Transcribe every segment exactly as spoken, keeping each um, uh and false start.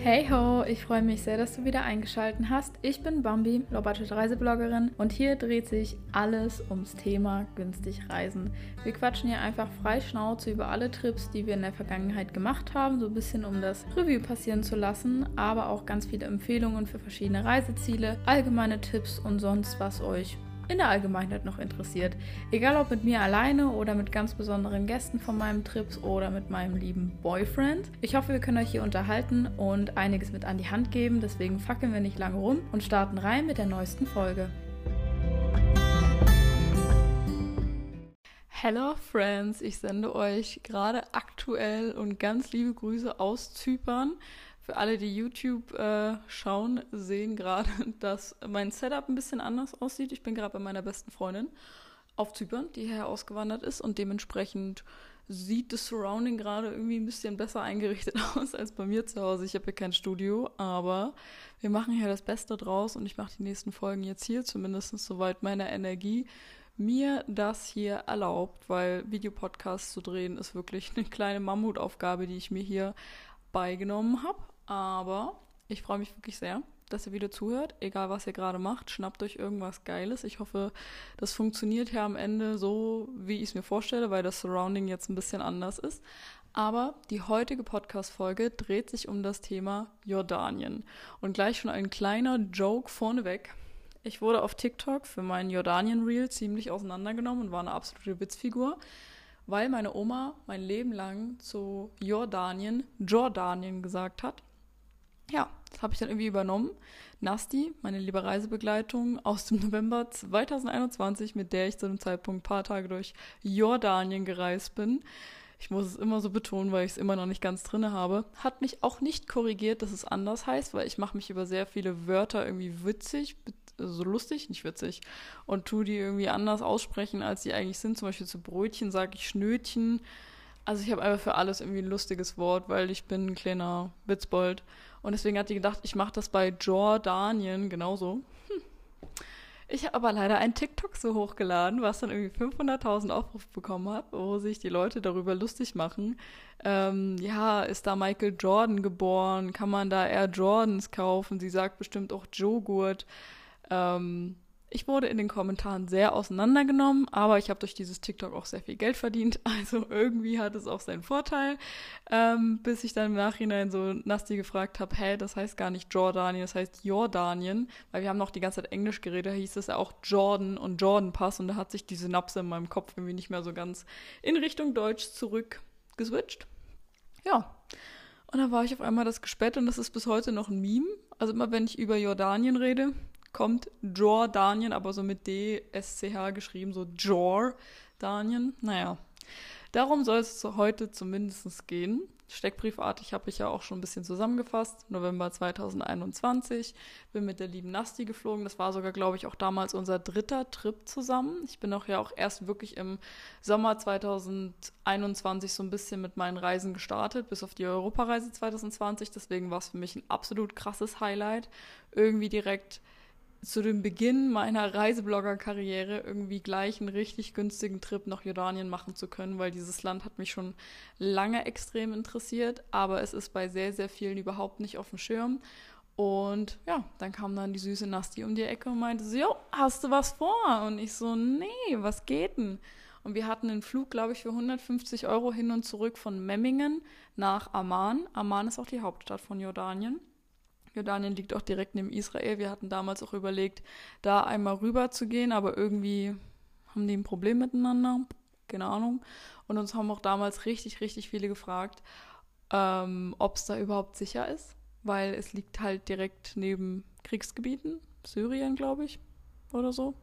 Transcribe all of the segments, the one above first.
Hey ho, ich freue mich sehr, dass du wieder eingeschaltet hast. Ich bin Bambi, Low-Budget-Reisebloggerin und hier dreht sich alles ums Thema günstig reisen. Wir quatschen hier einfach frei Schnauze über alle Trips, die wir in der Vergangenheit gemacht haben, so ein bisschen um das Revue passieren zu lassen, aber auch ganz viele Empfehlungen für verschiedene Reiseziele, allgemeine Tipps und sonst was euch in der Allgemeinheit noch interessiert. Egal ob mit mir alleine oder mit ganz besonderen Gästen von meinem Trips oder mit meinem lieben Boyfriend. Ich hoffe, wir können euch hier unterhalten und einiges mit an die Hand geben. Deswegen fackeln wir nicht lange rum und starten rein mit der neuesten Folge. Hello Friends, ich sende euch gerade aktuell und ganz liebe Grüße aus Zypern. Für alle, die YouTube äh, schauen, sehen gerade, dass mein Setup ein bisschen anders aussieht. Ich bin gerade bei meiner besten Freundin auf Zypern, die hierher ausgewandert ist und dementsprechend sieht das Surrounding gerade irgendwie ein bisschen besser eingerichtet aus als bei mir zu Hause. Ich habe hier kein Studio, aber wir machen hier das Beste draus und ich mache die nächsten Folgen jetzt hier, zumindest soweit meine Energie mir das hier erlaubt, weil Videopodcasts zu drehen ist wirklich eine kleine Mammutaufgabe, die ich mir hier beigenommen habe. Aber ich freue mich wirklich sehr, dass ihr wieder zuhört, egal was ihr gerade macht. Schnappt euch irgendwas Geiles. Ich hoffe, das funktioniert ja am Ende so, wie ich es mir vorstelle, weil das Surrounding jetzt ein bisschen anders ist. Aber die heutige Podcast-Folge dreht sich um das Thema Jordanien. Und gleich schon ein kleiner Joke vorneweg. Ich wurde auf TikTok für meinen Jordanien-Reel ziemlich auseinandergenommen und war eine absolute Witzfigur, weil meine Oma mein Leben lang zu Jordanien Jordanien gesagt hat. Ja, das habe ich dann irgendwie übernommen. Nasti, meine liebe Reisebegleitung aus dem November zwanzig einundzwanzig, mit der ich zu dem Zeitpunkt ein paar Tage durch Jordanien gereist bin. Ich muss es immer so betonen, weil ich es immer noch nicht ganz drin habe. Hat mich auch nicht korrigiert, dass es anders heißt, weil ich mache mich über sehr viele Wörter irgendwie witzig, so lustig, nicht witzig, und tu die irgendwie anders aussprechen, als sie eigentlich sind. Zum Beispiel zu Brötchen sage ich Schnötchen. Also ich habe einfach für alles irgendwie ein lustiges Wort, weil ich bin ein kleiner Witzbold. Und deswegen hat die gedacht, ich mache das bei Jordanien genauso. Hm. Ich habe aber leider ein TikTok so hochgeladen, was dann irgendwie fünfhunderttausend Aufrufe bekommen hat, wo sich die Leute darüber lustig machen. Ähm, ja, ist da Michael Jordan geboren? Kann man da Air Jordans kaufen? Sie sagt bestimmt auch Joghurt. Ähm, ich wurde in den Kommentaren sehr auseinandergenommen, aber ich habe durch dieses TikTok auch sehr viel Geld verdient, also irgendwie hat es auch seinen Vorteil, ähm, bis ich dann im Nachhinein so Nasti gefragt habe, hä, das heißt gar nicht Jordanien, das heißt Jordanien, weil wir haben noch die ganze Zeit Englisch geredet, da hieß es ja auch Jordan und Jordan Pass und da hat sich die Synapse in meinem Kopf irgendwie nicht mehr so ganz in Richtung Deutsch zurückgeswitcht. Ja. Und dann war ich auf einmal das Gespött und das ist bis heute noch ein Meme, also immer wenn ich über Jordanien rede, kommt Jordanien, aber so mit D S C H geschrieben, so Jordanien. Naja, darum soll es heute zumindest gehen. Steckbriefartig habe ich ja auch schon ein bisschen zusammengefasst. November zwanzig einundzwanzig, bin mit der lieben Nasti geflogen. Das war sogar, glaube ich, auch damals unser dritter Trip zusammen. Ich bin auch ja auch erst wirklich im Sommer zwanzig einundzwanzig so ein bisschen mit meinen Reisen gestartet, bis auf die Europareise zwanzig zwanzig. Deswegen war es für mich ein absolut krasses Highlight. Irgendwie direkt zu dem Beginn meiner Reiseblogger-Karriere irgendwie gleich einen richtig günstigen Trip nach Jordanien machen zu können, weil dieses Land hat mich schon lange extrem interessiert, aber es ist bei sehr, sehr vielen überhaupt nicht auf dem Schirm. Und ja, dann kam dann die süße Nasti um die Ecke und meinte so, jo, hast du was vor? Und ich so, nee, was geht denn? Und wir hatten einen Flug, glaube ich, für hundertfünfzig Euro hin und zurück von Memmingen nach Amman. Amman ist auch die Hauptstadt von Jordanien. Jordanien liegt auch direkt neben Israel. Wir hatten damals auch überlegt, da einmal rüber zu gehen, aber irgendwie haben die ein Problem miteinander. Keine Ahnung. Und uns haben auch damals richtig, richtig viele gefragt, ähm, ob es da überhaupt sicher ist, weil es liegt halt direkt neben Kriegsgebieten, Syrien, glaube ich, oder so.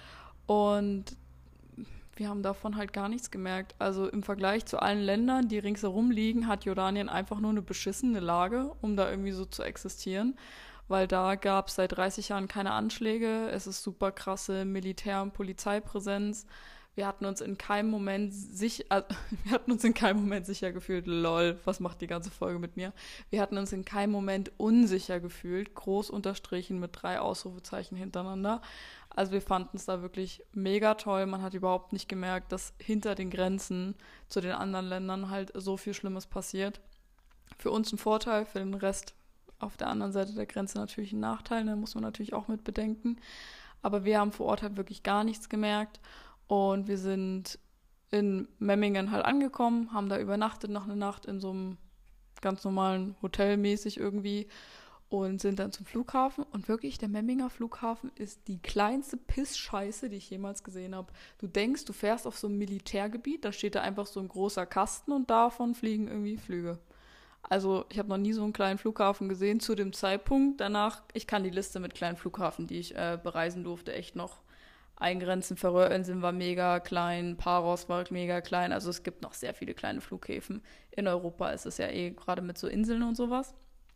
Und wir haben davon halt gar nichts gemerkt. Also im Vergleich zu allen Ländern, die ringsherum liegen, hat Jordanien einfach nur eine beschissene Lage, um da irgendwie so zu existieren. Weil da gab es seit dreißig Jahren keine Anschläge. Es ist super krasse Militär- und Polizeipräsenz. Wir hatten uns in keinem Moment sicher, also, wir hatten uns in keinem Moment sicher gefühlt, lol, was macht die ganze Folge mit mir? Wir hatten uns in keinem Moment unsicher gefühlt, groß unterstrichen mit drei Ausrufezeichen hintereinander. Also wir fanden es da wirklich mega toll. Man hat überhaupt nicht gemerkt, dass hinter den Grenzen zu den anderen Ländern halt so viel Schlimmes passiert. Für uns ein Vorteil, für den Rest auf der anderen Seite der Grenze natürlich ein Nachteil, da muss man natürlich auch mit bedenken. Aber wir haben vor Ort halt wirklich gar nichts gemerkt und wir sind in Memmingen halt angekommen, haben da übernachtet noch eine Nacht in so einem ganz normalen Hotel mäßig irgendwie und sind dann zum Flughafen. Und wirklich, der Memminger Flughafen ist die kleinste Pissscheiße, die ich jemals gesehen habe. Du denkst, du fährst auf so einem Militärgebiet, da steht da einfach so ein großer Kasten und davon fliegen irgendwie Flüge. Also ich habe noch nie so einen kleinen Flughafen gesehen zu dem Zeitpunkt. Danach, ich kann die Liste mit kleinen Flughafen, die ich äh, bereisen durfte, echt noch eingrenzen. Färöerinseln war mega klein, Paros war mega klein. Also es gibt noch sehr viele kleine Flughäfen. In Europa ist es ja eh gerade mit so Inseln und sowas.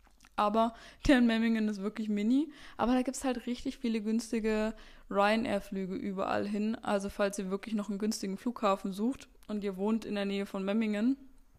Aber der in Memmingen ist wirklich mini. Aber da gibt es halt richtig viele günstige Ryanair-Flüge überall hin. Also falls ihr wirklich noch einen günstigen Flughafen sucht und ihr wohnt in der Nähe von Memmingen,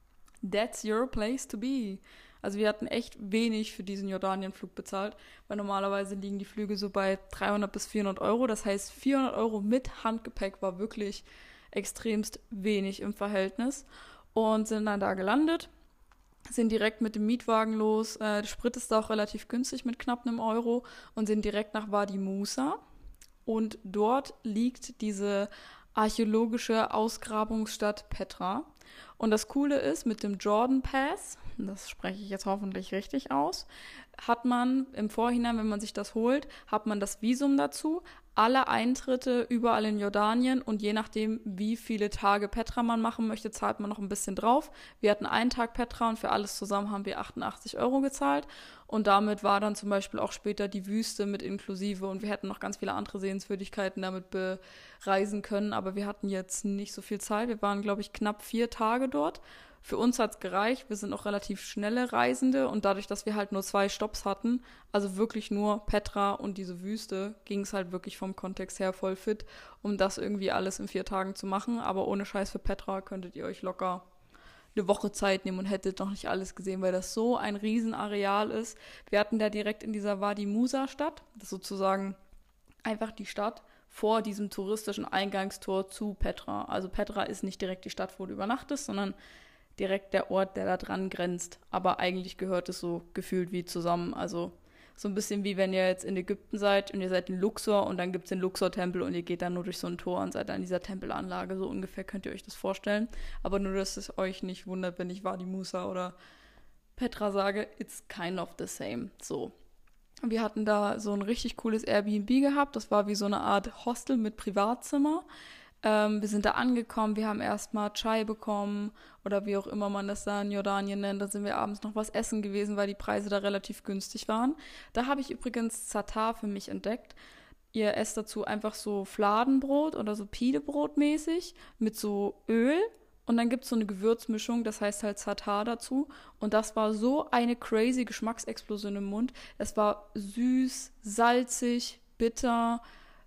that's your place to be. Also wir hatten echt wenig für diesen Jordanien-Flug bezahlt, weil normalerweise liegen die Flüge so bei dreihundert bis vierhundert Euro. Das heißt, vierhundert Euro mit Handgepäck war wirklich extremst wenig im Verhältnis. Und sind dann da gelandet, sind direkt mit dem Mietwagen los. Äh, der Sprit ist da auch relativ günstig mit knapp einem Euro und sind direkt nach Wadi Musa. Und dort liegt diese archäologische Ausgrabungsstadt Petra. Und das Coole ist, mit dem Jordan Pass, das spreche ich jetzt hoffentlich richtig aus, hat man im Vorhinein, wenn man sich das holt, hat man das Visum dazu, alle Eintritte überall in Jordanien und je nachdem, wie viele Tage Petra man machen möchte, zahlt man noch ein bisschen drauf. Wir hatten einen Tag Petra und für alles zusammen haben wir achtundachtzig Euro gezahlt und damit war dann zum Beispiel auch später die Wüste mit inklusive und wir hätten noch ganz viele andere Sehenswürdigkeiten damit bereisen können, aber wir hatten jetzt nicht so viel Zeit. Wir waren, glaube ich, knapp vier Tage dort. Für uns hat es gereicht, wir sind auch relativ schnelle Reisende und dadurch, dass wir halt nur zwei Stopps hatten, also wirklich nur Petra und diese Wüste, ging es halt wirklich vom Kontext her voll fit, um das irgendwie alles in vier Tagen zu machen. Aber ohne Scheiß, für Petra könntet ihr euch locker eine Woche Zeit nehmen und hättet noch nicht alles gesehen, weil das so ein Riesenareal ist. Wir hatten da direkt in dieser Wadi Musa Stadt, das ist sozusagen einfach die Stadt vor diesem touristischen Eingangstor zu Petra. Also Petra ist nicht direkt die Stadt, wo du übernachtest, sondern direkt der Ort, der da dran grenzt. Aber eigentlich gehört es so gefühlt wie zusammen. Also so ein bisschen wie wenn ihr jetzt in Ägypten seid und ihr seid in Luxor und dann gibt es den Luxor-Tempel und ihr geht dann nur durch so ein Tor und seid dann in dieser Tempelanlage. So ungefähr könnt ihr euch das vorstellen. Aber nur, dass es euch nicht wundert, wenn ich Wadi Musa oder Petra sage, it's kind of the same. So. Wir hatten da so ein richtig cooles Airbnb gehabt. Das war wie so eine Art Hostel mit Privatzimmer. Ähm, wir sind da angekommen, wir haben erstmal Chai bekommen oder wie auch immer man das da in Jordanien nennt. Da sind wir abends noch was essen gewesen, weil die Preise da relativ günstig waren. Da habe ich übrigens Zatar für mich entdeckt. Ihr esst dazu einfach so Fladenbrot oder so Pidebrot mäßig mit so Öl und dann gibt es so eine Gewürzmischung, das heißt halt Zatar dazu. Und das war so eine crazy Geschmacksexplosion im Mund. Es war süß, salzig, bitter,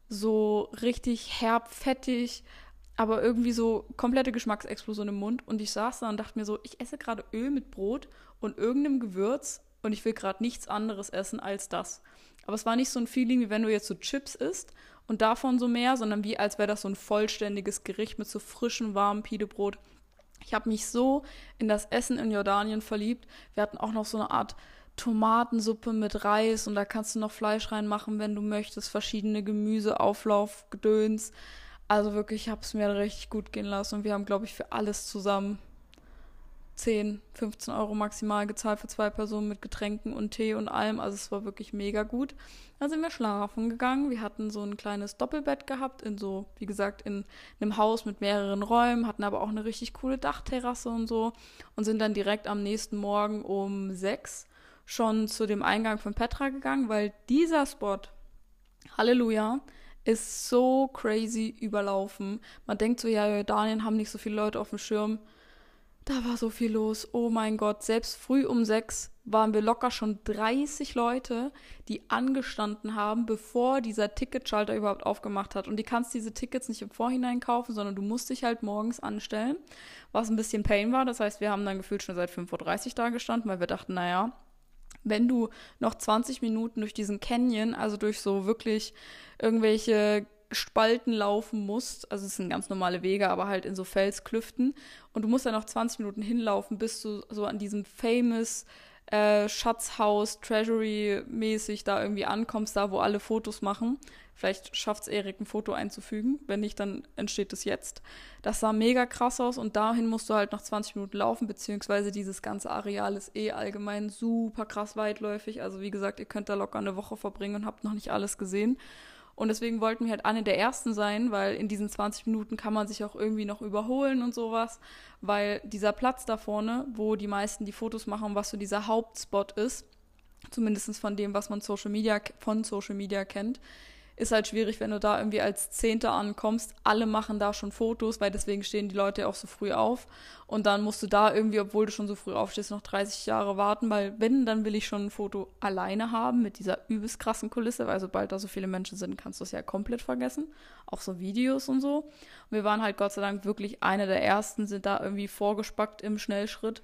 so richtig herb, fettig, aber irgendwie so komplette Geschmacksexplosion im Mund. Und ich saß da und dachte mir so, ich esse gerade Öl mit Brot und irgendeinem Gewürz und ich will gerade nichts anderes essen als das. Aber es war nicht so ein Feeling, wie wenn du jetzt so Chips isst und davon so mehr, sondern wie als wäre das so ein vollständiges Gericht mit so frischem, warmem Pidebrot. Ich habe mich so in das Essen in Jordanien verliebt. Wir hatten auch noch so eine Art Tomatensuppe mit Reis und da kannst du noch Fleisch reinmachen, wenn du möchtest, verschiedene Gemüse, Auflauf, Gedöns. Also wirklich, ich habe es mir richtig gut gehen lassen und wir haben, glaube ich, für alles zusammen zehn, fünfzehn Euro maximal gezahlt für zwei Personen mit Getränken und Tee und allem. Also es war wirklich mega gut. Dann sind wir schlafen gegangen. Wir hatten so ein kleines Doppelbett gehabt in so, wie gesagt, in einem Haus mit mehreren Räumen, hatten aber auch eine richtig coole Dachterrasse und so und sind dann direkt am nächsten Morgen um sechs schon zu dem Eingang von Petra gegangen, weil dieser Spot, Halleluja, ist so crazy überlaufen. Man denkt so, ja, Jordanien haben nicht so viele Leute auf dem Schirm. Da war so viel los. Oh mein Gott, selbst früh um sechs waren wir locker schon dreißig Leute, die angestanden haben, bevor dieser Ticketschalter überhaupt aufgemacht hat. Und die kannst diese Tickets nicht im Vorhinein kaufen, sondern du musst dich halt morgens anstellen, was ein bisschen Pain war. Das heißt, wir haben dann gefühlt schon seit fünf Uhr dreißig da gestanden, weil wir dachten, naja, wenn du noch zwanzig Minuten durch diesen Canyon, also durch so wirklich irgendwelche Spalten laufen musst, also es sind ganz normale Wege, aber halt in so Felsklüften und du musst dann noch zwanzig Minuten hinlaufen, bis du so an diesem famous äh, Schatzhaus, Treasury-mäßig da irgendwie ankommst, da wo alle Fotos machen. Vielleicht schafft es Erik, ein Foto einzufügen. Wenn nicht, dann entsteht es jetzt. Das sah mega krass aus und dahin musst du halt noch zwanzig Minuten laufen, beziehungsweise dieses ganze Areal ist eh allgemein super krass weitläufig. Also wie gesagt, ihr könnt da locker eine Woche verbringen und habt noch nicht alles gesehen. Und deswegen wollten wir halt eine der ersten sein, weil in diesen zwanzig Minuten kann man sich auch irgendwie noch überholen und sowas, weil dieser Platz da vorne, wo die meisten die Fotos machen, was so dieser Hauptspot ist, zumindest von dem, was man Social Media, von Social Media kennt, ist halt schwierig, wenn du da irgendwie als Zehnter ankommst. Alle machen da schon Fotos, weil deswegen stehen die Leute auch so früh auf. Und dann musst du da irgendwie, obwohl du schon so früh aufstehst, noch dreißig Jahre warten, weil wenn, dann will ich schon ein Foto alleine haben mit dieser übelst krassen Kulisse, weil sobald da so viele Menschen sind, kannst du es ja komplett vergessen. Auch so Videos und so. Und wir waren halt Gott sei Dank wirklich eine der Ersten, sind da irgendwie vorgespackt im Schnellschritt.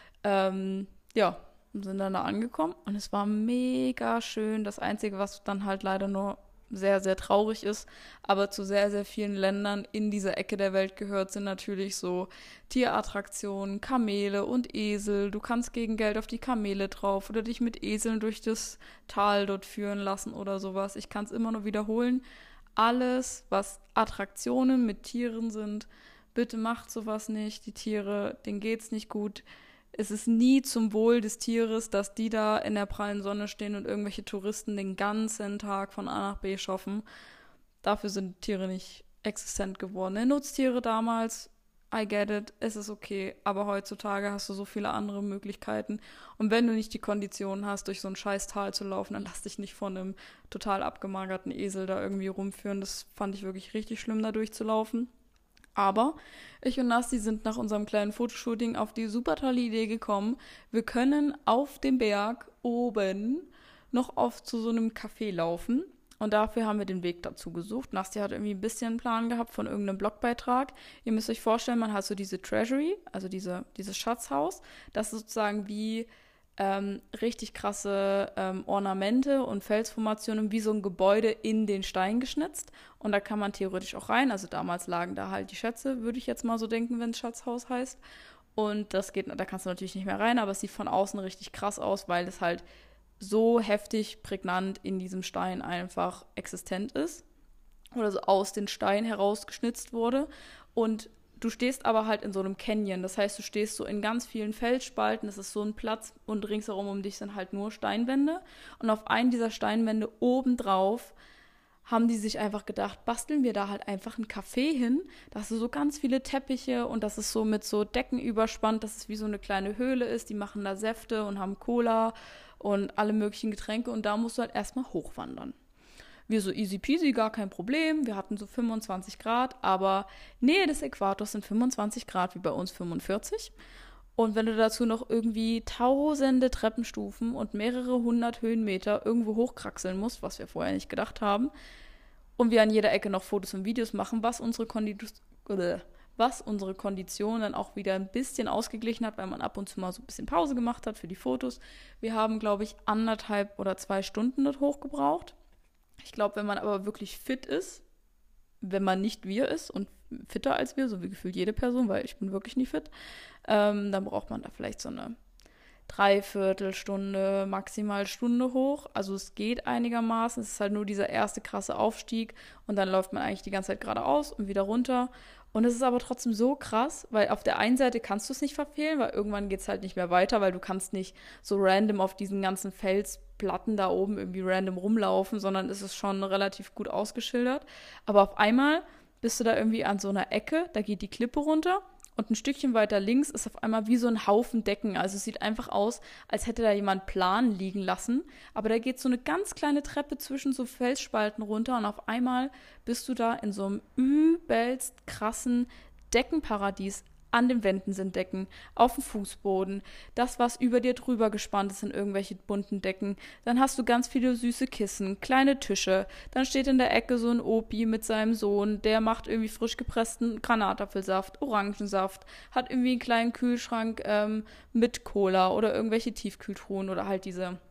Ähm, ja, und sind dann da angekommen und es war mega schön. Das Einzige, was dann halt leider nur sehr, sehr traurig ist, aber zu sehr, sehr vielen Ländern in dieser Ecke der Welt gehört, sind natürlich so Tierattraktionen, Kamele und Esel. Du kannst gegen Geld auf die Kamele drauf oder dich mit Eseln durch das Tal dort führen lassen oder sowas. Ich kann es immer nur wiederholen. Alles, was Attraktionen mit Tieren sind, bitte macht sowas nicht. Die Tiere, denen geht's nicht gut. Es ist nie zum Wohl des Tieres, dass die da in der prallen Sonne stehen und irgendwelche Touristen den ganzen Tag von A nach B schaffen. Dafür sind Tiere nicht existent geworden. Nutztiere damals, I get it, es ist okay, aber heutzutage hast du so viele andere Möglichkeiten. Und wenn du nicht die Konditionen hast, durch so ein scheiß Tal zu laufen, dann lass dich nicht von einem total abgemagerten Esel da irgendwie rumführen. Das fand ich wirklich richtig schlimm, da durchzulaufen. Aber ich und Nasti sind nach unserem kleinen Fotoshooting auf die super tolle Idee gekommen, wir können auf dem Berg oben noch auf zu so einem Café laufen. Und dafür haben wir den Weg dazu gesucht. Nasti hat irgendwie ein bisschen einen Plan gehabt von irgendeinem Blogbeitrag. Ihr müsst euch vorstellen, man hat so diese Treasury, also diese, dieses Schatzhaus. Das ist sozusagen wie ähm, richtig krasse ähm, Ornamente und Felsformationen wie so ein Gebäude in den Stein geschnitzt. Und da kann man theoretisch auch rein. Also damals lagen da halt die Schätze, würde ich jetzt mal so denken, wenn es Schatzhaus heißt. Und das geht, da kannst du natürlich nicht mehr rein, aber es sieht von außen richtig krass aus, weil es halt so heftig prägnant in diesem Stein einfach existent ist. Oder so aus den Steinen herausgeschnitzt wurde. Und du stehst aber halt in so einem Canyon. Das heißt, du stehst so in ganz vielen Felsspalten. Es ist so ein Platz und ringsherum um dich sind halt nur Steinwände. Und auf einen dieser Steinwände obendrauf haben die sich einfach gedacht, basteln wir da halt einfach ein Café hin. Da hast du so ganz viele Teppiche und das ist so mit so Decken überspannt, dass es wie so eine kleine Höhle ist. Die machen da Säfte und haben Cola und alle möglichen Getränke. Und da musst du halt erstmal hochwandern. Wir so easy peasy, gar kein Problem. Wir hatten so fünfundzwanzig Grad, aber Nähe des Äquators sind fünfundzwanzig Grad wie bei uns fünfundvierzig. Und wenn du dazu noch irgendwie tausende Treppenstufen und mehrere hundert Höhenmeter irgendwo hochkraxeln musst, was wir vorher nicht gedacht haben, und wir an jeder Ecke noch Fotos und Videos machen, was unsere, Kondi- was unsere Kondition dann auch wieder ein bisschen ausgeglichen hat, weil man ab und zu mal so ein bisschen Pause gemacht hat für die Fotos. Wir haben, glaube ich, anderthalb oder zwei Stunden dort hochgebraucht. Ich glaube, wenn man aber wirklich fit ist, wenn man nicht wir ist und fitter als wir, so wie gefühlt jede Person, weil ich bin wirklich nie fit, ähm, dann braucht man da vielleicht so eine Dreiviertelstunde, maximal Stunde hoch. Also es geht einigermaßen. Es ist halt nur dieser erste krasse Aufstieg und dann läuft man eigentlich die ganze Zeit geradeaus und wieder runter. Und es ist aber trotzdem so krass, weil auf der einen Seite kannst du es nicht verfehlen, weil irgendwann geht es halt nicht mehr weiter, weil du kannst nicht so random auf diesen ganzen Felsplatten da oben irgendwie random rumlaufen, sondern es ist schon relativ gut ausgeschildert. Aber auf einmal bist du da irgendwie an so einer Ecke, da geht die Klippe runter und ein Stückchen weiter links ist auf einmal wie so ein Haufen Decken. Also es sieht einfach aus, als hätte da jemand Plan liegen lassen. Aber da geht so eine ganz kleine Treppe zwischen so Felsspalten runter und auf einmal bist du da in so einem übelst krassen Deckenparadies. An den Wänden sind Decken, auf dem Fußboden, das, was über dir drüber gespannt ist, sind irgendwelche bunten Decken. Dann hast du ganz viele süße Kissen, kleine Tische. Dann steht in der Ecke so ein Opi mit seinem Sohn, der macht irgendwie frisch gepressten Granatapfelsaft, Orangensaft, hat irgendwie einen kleinen Kühlschrank ähm, mit Cola oder irgendwelche Tiefkühltruhen oder halt diese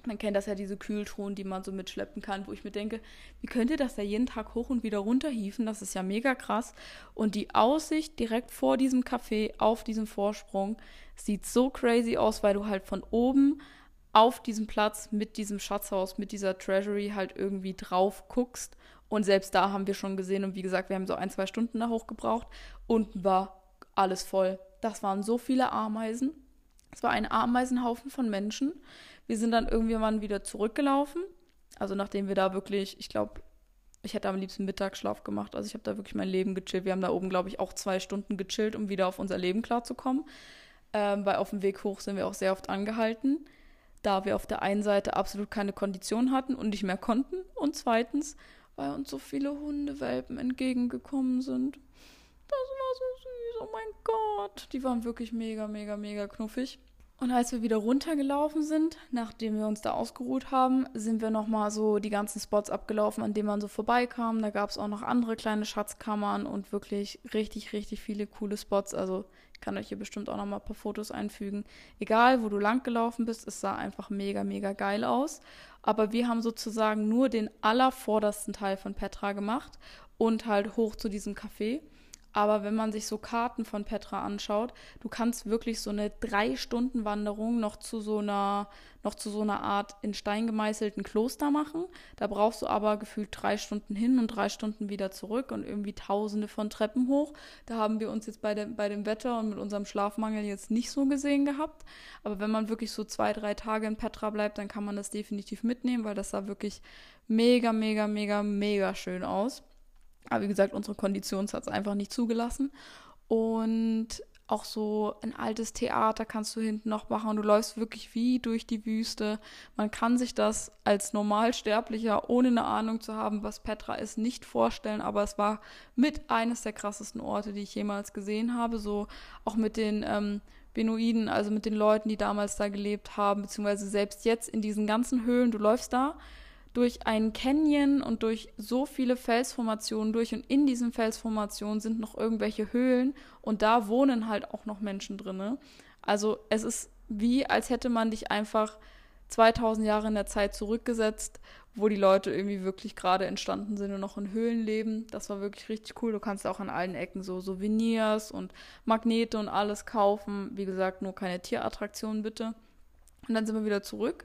Man kennt das ja, diese Kühltruhen, die man so mitschleppen kann, wo ich mir denke, wie könnt ihr das da jeden Tag hoch und wieder runter hieven? Das ist ja mega krass. Und die Aussicht direkt vor diesem Café auf diesem Vorsprung sieht so crazy aus, weil du halt von oben auf diesem Platz mit diesem Schatzhaus, mit dieser Treasury halt irgendwie drauf guckst. Und selbst da haben wir schon gesehen, und wie gesagt, wir haben so ein, zwei Stunden da hoch gebraucht. Unten war alles voll. Das waren so viele Ameisen. Es war ein Ameisenhaufen von Menschen. Wir sind dann irgendwann wieder zurückgelaufen. Also nachdem wir da wirklich, ich glaube, ich hätte am liebsten Mittagsschlaf gemacht. Also ich habe da wirklich mein Leben gechillt. Wir haben da oben, glaube ich, auch zwei Stunden gechillt, um wieder auf unser Leben klarzukommen. Ähm, weil auf dem Weg hoch sind wir auch sehr oft angehalten, da wir auf der einen Seite absolut keine Kondition hatten und nicht mehr konnten. Und zweitens, weil uns so viele Hundewelpen entgegengekommen sind. Das war so süß, oh mein Gott. Die waren wirklich mega, mega, mega knuffig. Und als wir wieder runtergelaufen sind, nachdem wir uns da ausgeruht haben, sind wir nochmal so die ganzen Spots abgelaufen, an denen man so vorbeikam. Da gab es auch noch andere kleine Schatzkammern und wirklich richtig, richtig viele coole Spots. Also ich kann euch hier bestimmt auch nochmal ein paar Fotos einfügen. Egal, wo du lang gelaufen bist, es sah einfach mega, mega geil aus. Aber wir haben sozusagen nur den allervordersten Teil von Petra gemacht und halt hoch zu diesem Café. Aber wenn man sich so Karten von Petra anschaut, du kannst wirklich so eine Drei-Stunden-Wanderung noch zu so einer, noch zu so einer Art in Stein gemeißelten Kloster machen. Da brauchst du aber gefühlt drei Stunden hin und drei Stunden wieder zurück und irgendwie tausende von Treppen hoch. Da haben wir uns jetzt bei dem, bei dem Wetter und mit unserem Schlafmangel jetzt nicht so gesehen gehabt. Aber wenn man wirklich so zwei, drei Tage in Petra bleibt, dann kann man das definitiv mitnehmen, weil das sah wirklich mega, mega, mega, mega schön aus. Aber wie gesagt, unsere Kondition hat es einfach nicht zugelassen. Und auch so ein altes Theater kannst du hinten noch machen. Und du läufst wirklich wie durch die Wüste. Man kann sich das als Normalsterblicher, ohne eine Ahnung zu haben, was Petra ist, nicht vorstellen. Aber es war mit eines der krassesten Orte, die ich jemals gesehen habe. So auch mit den ähm, Beduinen, also mit den Leuten, die damals da gelebt haben. Beziehungsweise selbst jetzt in diesen ganzen Höhlen. Du läufst da durch einen Canyon und durch so viele Felsformationen durch und in diesen Felsformationen sind noch irgendwelche Höhlen und da wohnen halt auch noch Menschen drin. Also es ist wie, als hätte man dich einfach zweitausend Jahre in der Zeit zurückgesetzt, wo die Leute irgendwie wirklich gerade entstanden sind und noch in Höhlen leben. Das war wirklich richtig cool. Du kannst auch an allen Ecken so Souvenirs und Magnete und alles kaufen. Wie gesagt, nur keine Tierattraktionen bitte. Und dann sind wir wieder zurück.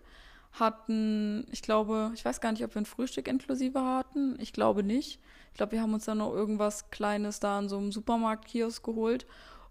Hatten, ich glaube, ich weiß gar nicht, ob wir ein Frühstück inklusive hatten. Ich glaube nicht. Ich glaube, wir haben uns dann noch irgendwas Kleines da in so einem Supermarktkiosk geholt.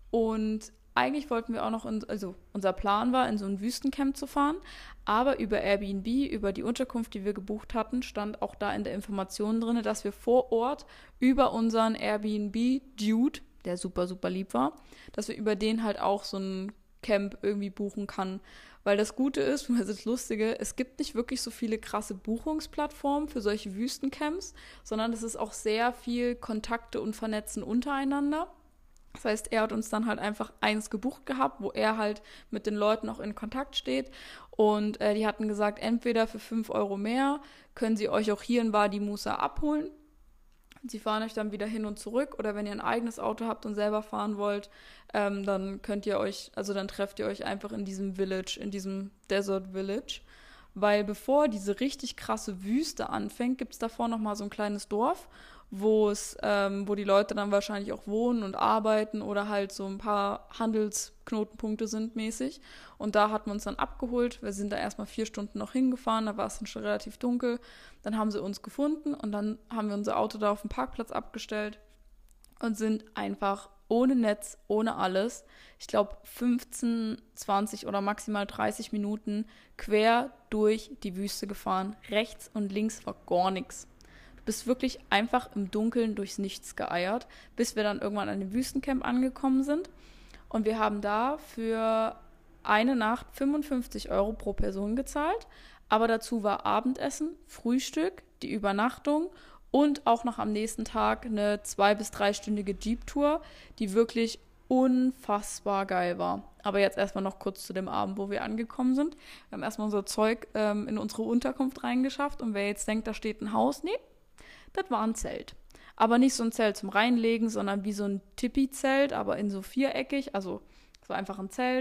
Und eigentlich wollten wir auch noch, in, also unser Plan war, in so ein Wüstencamp zu fahren. Aber über Airbnb, über die Unterkunft, die wir gebucht hatten, stand auch da in der Information drin, dass wir vor Ort über unseren Airbnb-Dude, der super, super lieb war, dass wir über den halt auch so ein Camp irgendwie buchen kann. Weil das Gute ist, das ist das Lustige, es gibt nicht wirklich so viele krasse Buchungsplattformen für solche Wüstencamps, sondern es ist auch sehr viel Kontakte und Vernetzen untereinander. Das heißt, er hat uns dann halt einfach eins gebucht gehabt, wo er halt mit den Leuten auch in Kontakt steht. Und äh, die hatten gesagt, entweder für fünf Euro mehr können sie euch auch hier in Wadi Musa abholen. Sie fahren euch dann wieder hin und zurück oder wenn ihr ein eigenes Auto habt und selber fahren wollt, ähm, dann könnt ihr euch, also dann trefft ihr euch einfach in diesem Village, in diesem Desert Village, weil bevor diese richtig krasse Wüste anfängt, gibt es davor nochmal so ein kleines Dorf, wo es, ähm, wo die Leute dann wahrscheinlich auch wohnen und arbeiten oder halt so ein paar Handelsknotenpunkte sind mäßig. Und da hatten wir uns dann abgeholt. Wir sind da erstmal vier Stunden noch hingefahren, da war es dann schon relativ dunkel. Dann haben sie uns gefunden und dann haben wir unser Auto da auf dem Parkplatz abgestellt und sind einfach ohne Netz, ohne alles, ich glaube fünfzehn, zwanzig oder maximal dreißig Minuten quer durch die Wüste gefahren. Rechts und links war gar nichts. Du bist wirklich einfach im Dunkeln durchs Nichts geeiert, bis wir dann irgendwann an dem Wüstencamp angekommen sind. Und wir haben da für eine Nacht fünfundfünfzig Euro pro Person gezahlt. Aber dazu war Abendessen, Frühstück, die Übernachtung und auch noch am nächsten Tag eine zwei- bis dreistündige Jeep-Tour, die wirklich unfassbar geil war. Aber jetzt erstmal noch kurz zu dem Abend, wo wir angekommen sind. Wir haben erstmal unser Zeug ähm, in unsere Unterkunft reingeschafft und wer jetzt denkt, da steht ein Haus, nee, das war ein Zelt. Aber nicht so ein Zelt zum Reinlegen, sondern wie so ein Tipi-Zelt, aber in so viereckig, also so einfach ein Zelt.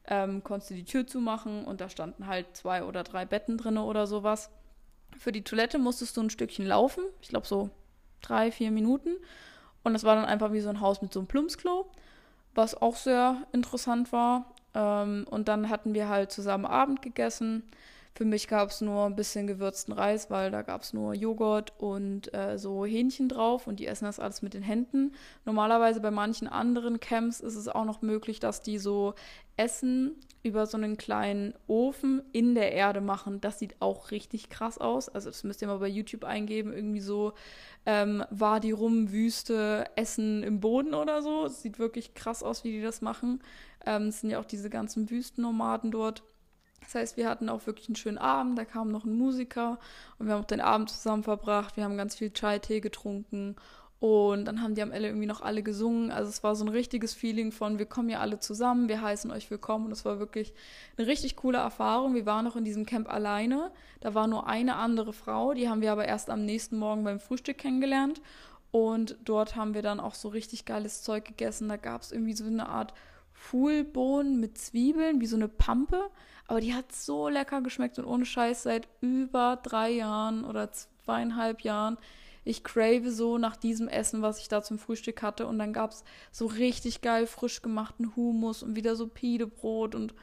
ähm, konntest du die Tür zumachen und da standen halt zwei oder drei Betten drin oder sowas. Für die Toilette musstest du ein Stückchen laufen, ich glaube so drei, vier Minuten. Und das war dann einfach wie so ein Haus mit so einem Plumpsklo, was auch sehr interessant war. Ähm, und dann hatten wir halt zusammen Abend gegessen. Für mich gab es nur ein bisschen gewürzten Reis, weil da gab es nur Joghurt und äh, so Hähnchen drauf und die essen das alles mit den Händen. Normalerweise bei manchen anderen Camps ist es auch noch möglich, dass die so Essen über so einen kleinen Ofen in der Erde machen. Das sieht auch richtig krass aus. Also das müsst ihr mal bei YouTube eingeben. Irgendwie so ähm, Wadi Rum, Wüste, Essen im Boden oder so. Es sieht wirklich krass aus, wie die das machen. Ähm, es sind ja auch diese ganzen Wüstennomaden dort. Das heißt, wir hatten auch wirklich einen schönen Abend, da kam noch ein Musiker und wir haben auch den Abend zusammen verbracht, wir haben ganz viel Chai-Tee getrunken und dann haben die am Ende irgendwie noch alle gesungen. Also es war so ein richtiges Feeling von, wir kommen ja alle zusammen, wir heißen euch willkommen und es war wirklich eine richtig coole Erfahrung. Wir waren noch in diesem Camp alleine, da war nur eine andere Frau, die haben wir aber erst am nächsten Morgen beim Frühstück kennengelernt und dort haben wir dann auch so richtig geiles Zeug gegessen. Da gab es irgendwie so eine Art Fuhlbohnen mit Zwiebeln, wie so eine Pampe. Aber die hat so lecker geschmeckt und ohne Scheiß seit über drei Jahren oder zweieinhalb Jahren. Ich crave so nach diesem Essen, was ich da zum Frühstück hatte. Und dann gab es so richtig geil frisch gemachten Hummus und wieder so Pidebrot. Und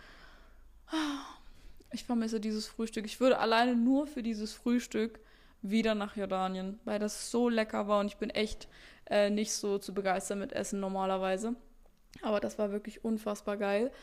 ich vermisse dieses Frühstück. Ich würde alleine nur für dieses Frühstück wieder nach Jordanien, weil das so lecker war. Und ich bin echt äh, nicht so zu begeistern mit Essen normalerweise. Aber das war wirklich unfassbar geil.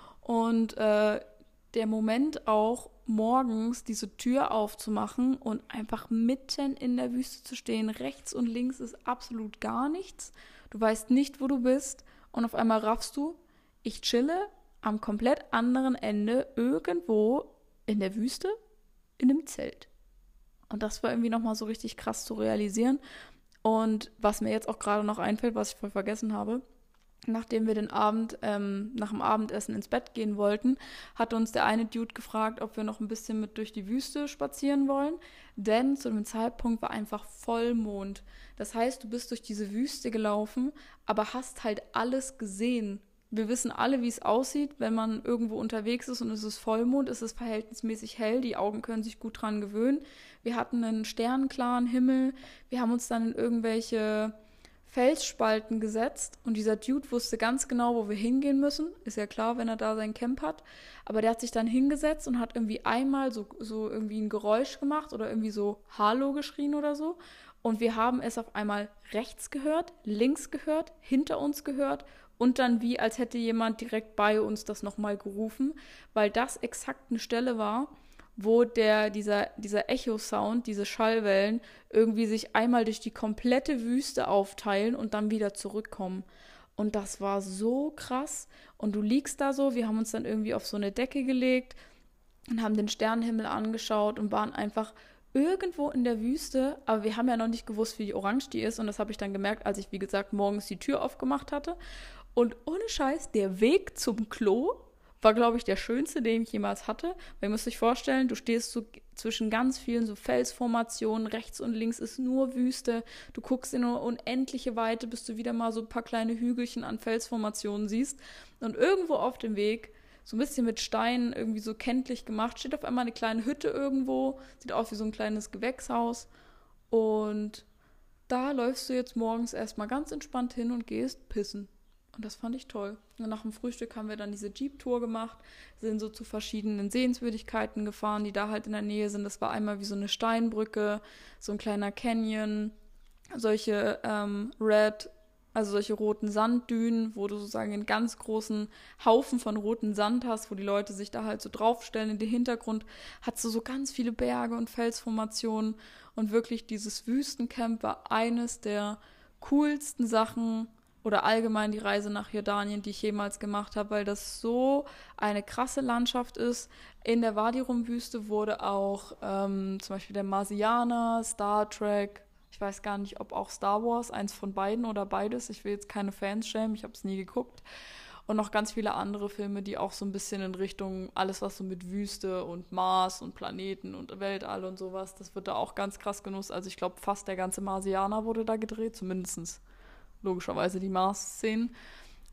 Und äh, der Moment auch, morgens diese Tür aufzumachen und einfach mitten in der Wüste zu stehen. Rechts und links ist absolut gar nichts. Du weißt nicht, wo du bist. Und auf einmal raffst du, ich chille am komplett anderen Ende irgendwo in der Wüste in einem Zelt. Und das war irgendwie nochmal so richtig krass zu realisieren. Und was mir jetzt auch gerade noch einfällt, was ich voll vergessen habe, nachdem wir den Abend, ähm, nach dem Abendessen ins Bett gehen wollten, hat uns der eine Dude gefragt, ob wir noch ein bisschen mit durch die Wüste spazieren wollen. Denn zu dem Zeitpunkt war einfach Vollmond. Das heißt, du bist durch diese Wüste gelaufen, aber hast halt alles gesehen. Wir wissen alle, wie es aussieht, wenn man irgendwo unterwegs ist und es ist Vollmond, es ist verhältnismäßig hell, die Augen können sich gut dran gewöhnen. Wir hatten einen sternenklaren Himmel, wir haben uns dann in irgendwelche Felsspalten gesetzt und dieser Dude wusste ganz genau, wo wir hingehen müssen. Ist ja klar, wenn er da sein Camp hat. Aber der hat sich dann hingesetzt und hat irgendwie einmal so, so irgendwie ein Geräusch gemacht oder irgendwie so Hallo geschrien oder so. Und wir haben es auf einmal rechts gehört, links gehört, hinter uns gehört und dann wie, als hätte jemand direkt bei uns das nochmal gerufen, weil das exakt eine Stelle war, wo der, dieser, dieser Echo-Sound, diese Schallwellen irgendwie sich einmal durch die komplette Wüste aufteilen und dann wieder zurückkommen. Und das war so krass. Und du liegst da so, wir haben uns dann irgendwie auf so eine Decke gelegt und haben den Sternenhimmel angeschaut und waren einfach irgendwo in der Wüste, aber wir haben ja noch nicht gewusst, wie orange die ist und das habe ich dann gemerkt, als ich, wie gesagt, morgens die Tür aufgemacht hatte. Und ohne Scheiß, der Weg zum Klo war, glaube ich, der schönste, den ich jemals hatte. Weil ihr müsst euch vorstellen, du stehst so zwischen ganz vielen so Felsformationen, rechts und links ist nur Wüste. Du guckst in eine unendliche Weite, bis du wieder mal so ein paar kleine Hügelchen an Felsformationen siehst. Und irgendwo auf dem Weg, so ein bisschen mit Steinen irgendwie so kenntlich gemacht, steht auf einmal eine kleine Hütte irgendwo. Sieht aus wie so ein kleines Gewächshaus. Und da läufst du jetzt morgens erstmal ganz entspannt hin und gehst pissen. Und das fand ich toll. Und nach dem Frühstück haben wir dann diese Jeep-Tour gemacht, sind so zu verschiedenen Sehenswürdigkeiten gefahren, die da halt in der Nähe sind. Das war einmal wie so eine Steinbrücke, so ein kleiner Canyon, solche ähm, Red, also solche roten Sanddünen, wo du sozusagen einen ganz großen Haufen von roten Sand hast, wo die Leute sich da halt so draufstellen. In den Hintergrund hat so, so ganz viele Berge und Felsformationen. Und wirklich dieses Wüstencamp war eines der coolsten Sachen, oder allgemein die Reise nach Jordanien, die ich jemals gemacht habe, weil das so eine krasse Landschaft ist. In der Wadi-Rum-Wüste wurde auch ähm, zum Beispiel der Marsianer, Star Trek, ich weiß gar nicht, ob auch Star Wars, eins von beiden oder beides, ich will jetzt keine Fans schämen, ich habe es nie geguckt. Und noch ganz viele andere Filme, die auch so ein bisschen in Richtung alles, was so mit Wüste und Mars und Planeten und Weltall und sowas, das wird da auch ganz krass genutzt. Also ich glaube, fast der ganze Marsianer wurde da gedreht, zumindest logischerweise die Mars-Szenen.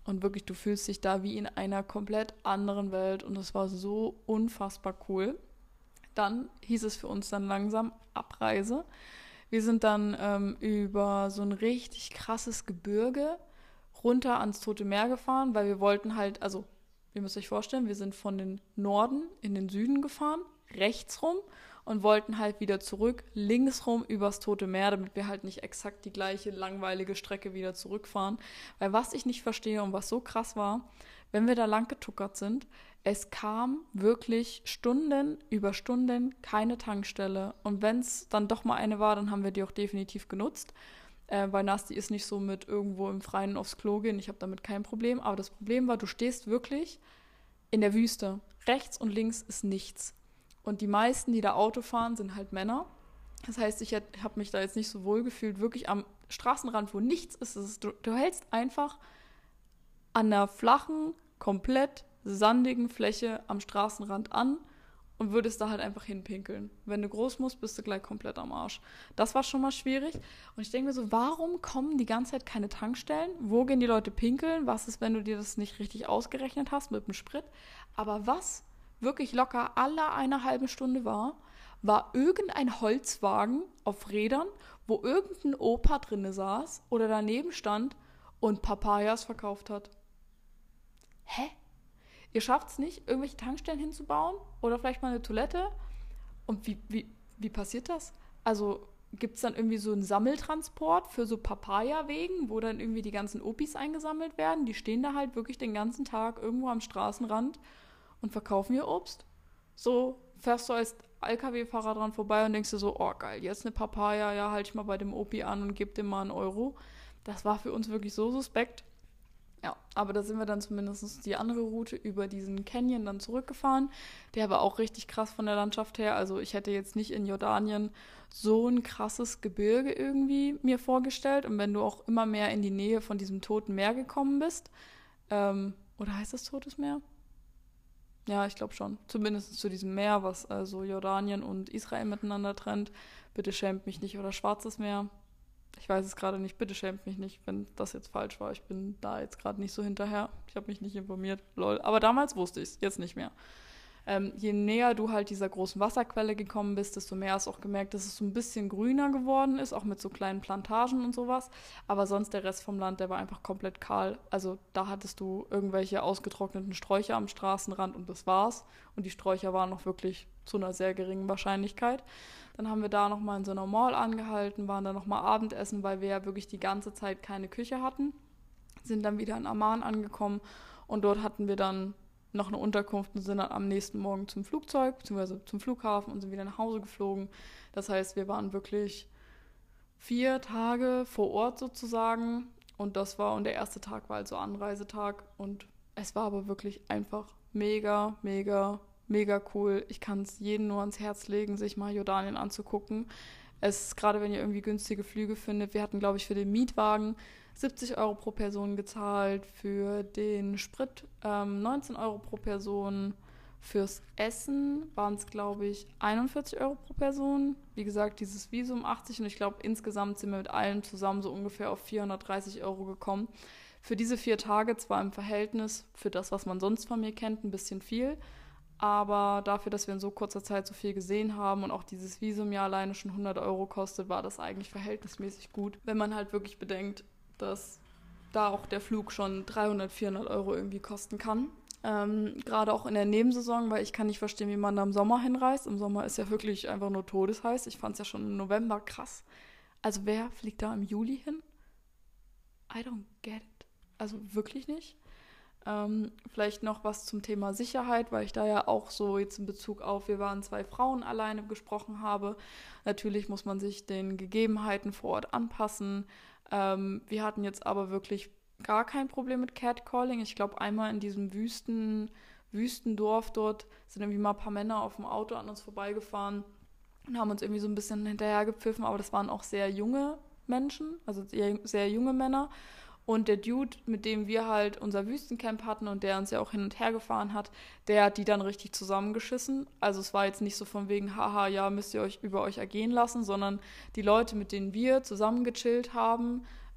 Und wirklich, du fühlst dich da wie in einer komplett anderen Welt und das war so unfassbar cool. Dann hieß es für uns dann langsam Abreise. Wir sind dann ähm, über so ein richtig krasses Gebirge runter ans Tote Meer gefahren, weil wir wollten halt, also ihr müsst euch vorstellen, wir sind von den Norden in den Süden gefahren, rechts rum und wollten halt wieder zurück, links rum übers Tote Meer, damit wir halt nicht exakt die gleiche langweilige Strecke wieder zurückfahren. Weil was ich nicht verstehe und was so krass war, wenn wir da lang getuckert sind, es kam wirklich Stunden über Stunden keine Tankstelle. Und wenn es dann doch mal eine war, dann haben wir die auch definitiv genutzt. Äh, weil Nasti ist nicht so mit irgendwo im Freien aufs Klo gehen. Ich habe damit kein Problem. Aber das Problem war, du stehst wirklich in der Wüste. Rechts und links ist nichts. Und die meisten, die da Auto fahren, sind halt Männer. Das heißt, ich habe mich da jetzt nicht so wohl gefühlt. Wirklich am Straßenrand, wo nichts ist. ist du, du hältst einfach an einer flachen, komplett sandigen Fläche am Straßenrand an und würdest da halt einfach hinpinkeln. Wenn du groß musst, bist du gleich komplett am Arsch. Das war schon mal schwierig. Und ich denke mir so, warum kommen die ganze Zeit keine Tankstellen? Wo gehen die Leute pinkeln? Was ist, wenn du dir das nicht richtig ausgerechnet hast mit dem Sprit? Aber was wirklich locker alle eine halbe Stunde war, war irgendein Holzwagen auf Rädern, wo irgendein Opa drinne saß oder daneben stand und Papayas verkauft hat. Hä? Ihr schafft es nicht, irgendwelche Tankstellen hinzubauen oder vielleicht mal eine Toilette? Und wie, wie, wie passiert das? Also gibt es dann irgendwie so einen Sammeltransport für so Papaya-Wegen, wo dann irgendwie die ganzen Opis eingesammelt werden? Die stehen da halt wirklich den ganzen Tag irgendwo am Straßenrand und verkaufen ihr Obst. So fährst du als L K W-Fahrer dran vorbei und denkst dir so, oh geil, jetzt eine Papaya, ja, halt ich mal bei dem Opi an und geb dem mal einen Euro. Das war für uns wirklich so suspekt. Ja, aber da sind wir dann zumindest die andere Route über diesen Canyon dann zurückgefahren. Der war auch richtig krass von der Landschaft her. Also ich hätte jetzt nicht in Jordanien so ein krasses Gebirge irgendwie mir vorgestellt. Und wenn du auch immer mehr in die Nähe von diesem Toten Meer gekommen bist, ähm, oder heißt das Totes Meer? Ja, ich glaube schon. Zumindest zu diesem Meer, was also Jordanien und Israel miteinander trennt. Bitte schämt mich nicht. Oder Schwarzes Meer. Ich weiß es gerade nicht, bitte schämt mich nicht, wenn das jetzt falsch war. Ich bin da jetzt gerade nicht so hinterher. Ich habe mich nicht informiert, lol. Aber damals wusste ich es, jetzt nicht mehr. Ähm, je näher du halt dieser großen Wasserquelle gekommen bist, desto mehr hast du auch gemerkt, dass es so ein bisschen grüner geworden ist, auch mit so kleinen Plantagen und sowas. Aber sonst der Rest vom Land, der war einfach komplett kahl. Also da hattest du irgendwelche ausgetrockneten Sträucher am Straßenrand und das war's. Und die Sträucher waren noch wirklich zu einer sehr geringen Wahrscheinlichkeit. Dann haben wir da nochmal in so einer Mall angehalten, waren dann nochmal Abendessen, weil wir ja wirklich die ganze Zeit keine Küche hatten. Sind dann wieder in Amman angekommen und dort hatten wir dann noch eine Unterkunft und sind dann am nächsten Morgen zum Flugzeug, beziehungsweise zum Flughafen und sind wieder nach Hause geflogen. Das heißt, wir waren wirklich vier Tage vor Ort sozusagen und das war, und der erste Tag war also Anreisetag und es war aber wirklich einfach mega, mega, mega cool. Ich kann es jedem nur ans Herz legen, sich mal Jordanien anzugucken. Es ist gerade, wenn ihr irgendwie günstige Flüge findet, wir hatten, glaube ich, für den Mietwagen siebzig Euro pro Person gezahlt, für den Sprit ähm, neunzehn Euro pro Person, fürs Essen waren es, glaube ich, einundvierzig Euro pro Person. Wie gesagt, dieses Visum achtzig und ich glaube, insgesamt sind wir mit allem zusammen so ungefähr auf vierhundertdreißig Euro gekommen. Für diese vier Tage zwar im Verhältnis für das, was man sonst von mir kennt, ein bisschen viel, aber dafür, dass wir in so kurzer Zeit so viel gesehen haben und auch dieses Visum ja alleine schon hundert Euro kostet, war das eigentlich verhältnismäßig gut. Wenn man halt wirklich bedenkt, dass da auch der Flug schon dreihundert, vierhundert Euro irgendwie kosten kann. Ähm, gerade auch in der Nebensaison, weil ich kann nicht verstehen, wie man da im Sommer hinreist. Im Sommer ist ja wirklich einfach nur todesheiß. Ich fand es ja schon im November krass. Also wer fliegt da im Juli hin? I don't get it. Also wirklich nicht. Ähm, vielleicht noch was zum Thema Sicherheit, weil ich da ja auch so jetzt in Bezug auf, wir waren zwei Frauen alleine gesprochen habe. Natürlich muss man sich den Gegebenheiten vor Ort anpassen. Ähm, wir hatten jetzt aber wirklich gar kein Problem mit Catcalling. Ich glaube, einmal in diesem Wüsten, Wüstendorf dort sind irgendwie mal ein paar Männer auf dem Auto an uns vorbeigefahren und haben uns irgendwie so ein bisschen hinterhergepfiffen, aber das waren auch sehr junge Menschen, also sehr, sehr junge Männer. Und der Dude, mit dem wir halt unser Wüstencamp hatten und der uns ja auch hin und her gefahren hat, der hat die dann richtig zusammengeschissen. Also es war jetzt nicht so von wegen, haha, ja, müsst ihr euch über euch ergehen lassen, sondern die Leute, mit denen wir zusammen gechillt haben,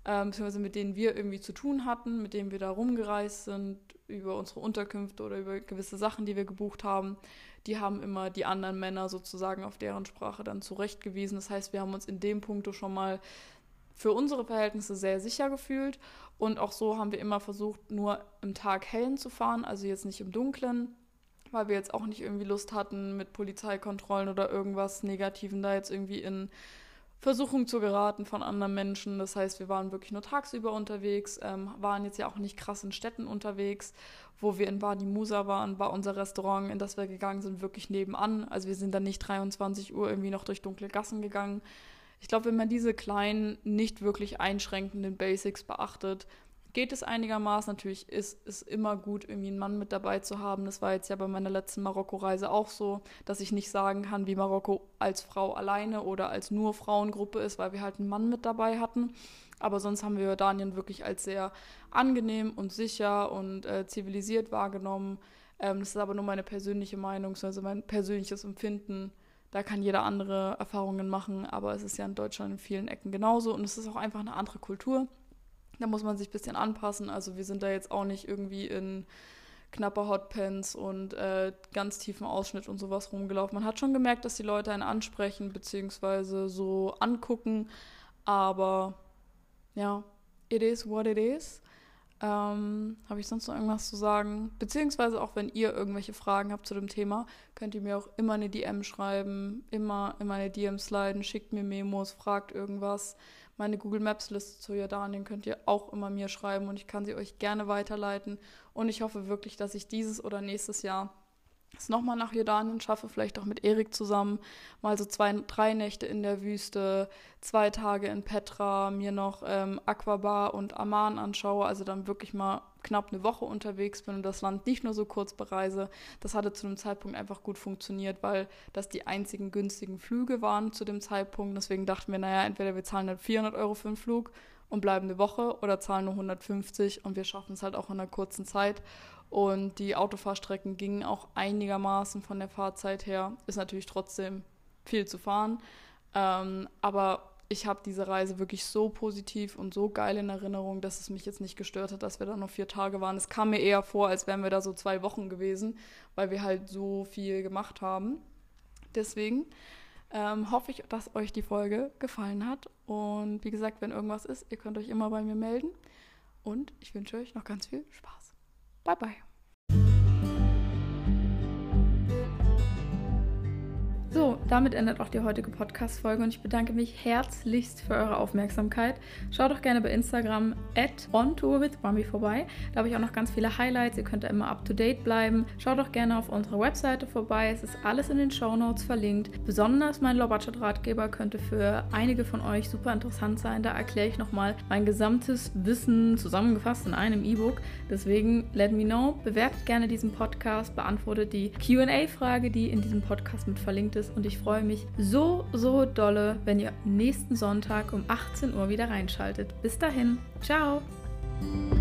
ähm, beziehungsweise mit denen wir irgendwie zu tun hatten, mit denen wir da rumgereist sind, über unsere Unterkünfte oder über gewisse Sachen, die wir gebucht haben, die haben immer die anderen Männer sozusagen auf deren Sprache dann zurechtgewiesen. Das heißt, wir haben uns in dem Punkt schon mal für unsere Verhältnisse sehr sicher gefühlt. Und auch so haben wir immer versucht, nur im Tag hellen zu fahren, also jetzt nicht im Dunklen, weil wir jetzt auch nicht irgendwie Lust hatten, mit Polizeikontrollen oder irgendwas Negativen da jetzt irgendwie in Versuchung zu geraten von anderen Menschen. Das heißt, wir waren wirklich nur tagsüber unterwegs, ähm, waren jetzt ja auch nicht krass in Städten unterwegs. Wo wir in Wadi Musa waren, war unser Restaurant, in das wir gegangen sind, wirklich nebenan. Also wir sind dann nicht dreiundzwanzig Uhr irgendwie noch durch dunkle Gassen gegangen. Ich glaube, wenn man diese kleinen, nicht wirklich einschränkenden Basics beachtet, geht es einigermaßen. Natürlich ist es immer gut, irgendwie einen Mann mit dabei zu haben. Das war jetzt ja bei meiner letzten Marokko-Reise auch so, dass ich nicht sagen kann, wie Marokko als Frau alleine oder als nur Frauengruppe ist, weil wir halt einen Mann mit dabei hatten. Aber sonst haben wir Jordanien wirklich als sehr angenehm und sicher und äh, zivilisiert wahrgenommen. Ähm, das ist aber nur meine persönliche Meinung, also mein persönliches Empfinden. Da kann jeder andere Erfahrungen machen, aber es ist ja in Deutschland in vielen Ecken genauso und es ist auch einfach eine andere Kultur. Da muss man sich ein bisschen anpassen. Also wir sind da jetzt auch nicht irgendwie in knapper Hotpants und äh, ganz tiefen Ausschnitt und sowas rumgelaufen. Man hat schon gemerkt, dass die Leute einen ansprechen bzw. so angucken, aber ja, it is what it is. Ähm, habe ich sonst noch irgendwas zu sagen? Beziehungsweise auch wenn ihr irgendwelche Fragen habt zu dem Thema, könnt ihr mir auch immer eine D M schreiben, immer in meine D M sliden, schickt mir Memos, fragt irgendwas. Meine Google Maps Liste zu Jordanien könnt ihr auch immer mir schreiben und ich kann sie euch gerne weiterleiten. Und ich hoffe wirklich, dass ich dieses oder nächstes Jahr es nochmal nach Jordanien schaffe, vielleicht auch mit Erik zusammen, mal so zwei, drei Nächte in der Wüste, zwei Tage in Petra, mir noch ähm, Aqaba und Amman anschaue, also dann wirklich mal knapp eine Woche unterwegs bin und das Land nicht nur so kurz bereise. Das hatte zu dem Zeitpunkt einfach gut funktioniert, weil das die einzigen günstigen Flüge waren zu dem Zeitpunkt. Deswegen dachten wir, naja, entweder wir zahlen dann vierhundert Euro für den Flug und bleiben eine Woche oder zahlen nur hundertfünfzig und wir schaffen es halt auch in einer kurzen Zeit. Und die Autofahrstrecken gingen auch einigermaßen von der Fahrzeit her. Ist natürlich trotzdem viel zu fahren. Ähm, aber ich habe diese Reise wirklich so positiv und so geil in Erinnerung, dass es mich jetzt nicht gestört hat, dass wir da nur vier Tage waren. Es kam mir eher vor, als wären wir da so zwei Wochen gewesen, weil wir halt so viel gemacht haben. Deswegen ähm, hoffe ich, dass euch die Folge gefallen hat. Und wie gesagt, wenn irgendwas ist, ihr könnt euch immer bei mir melden. Und ich wünsche euch noch ganz viel Spaß. Bye, bye. So, damit endet auch die heutige Podcast-Folge und ich bedanke mich herzlichst für eure Aufmerksamkeit. Schaut doch gerne bei Instagram at ontourwithmami vorbei. Da habe ich auch noch ganz viele Highlights. Ihr könnt da immer up-to-date bleiben. Schaut doch gerne auf unserer Webseite vorbei. Es ist alles in den Shownotes verlinkt. Besonders mein Low-Budget-Ratgeber könnte für einige von euch super interessant sein. Da erkläre ich nochmal mein gesamtes Wissen zusammengefasst in einem E-Book. Deswegen, let me know. Bewertet gerne diesen Podcast, beantwortet die Q and A-Frage, die in diesem Podcast mit verlinkt ist. Und ich freue mich so, so dolle, wenn ihr nächsten Sonntag um achtzehn Uhr wieder reinschaltet. Bis dahin, ciao!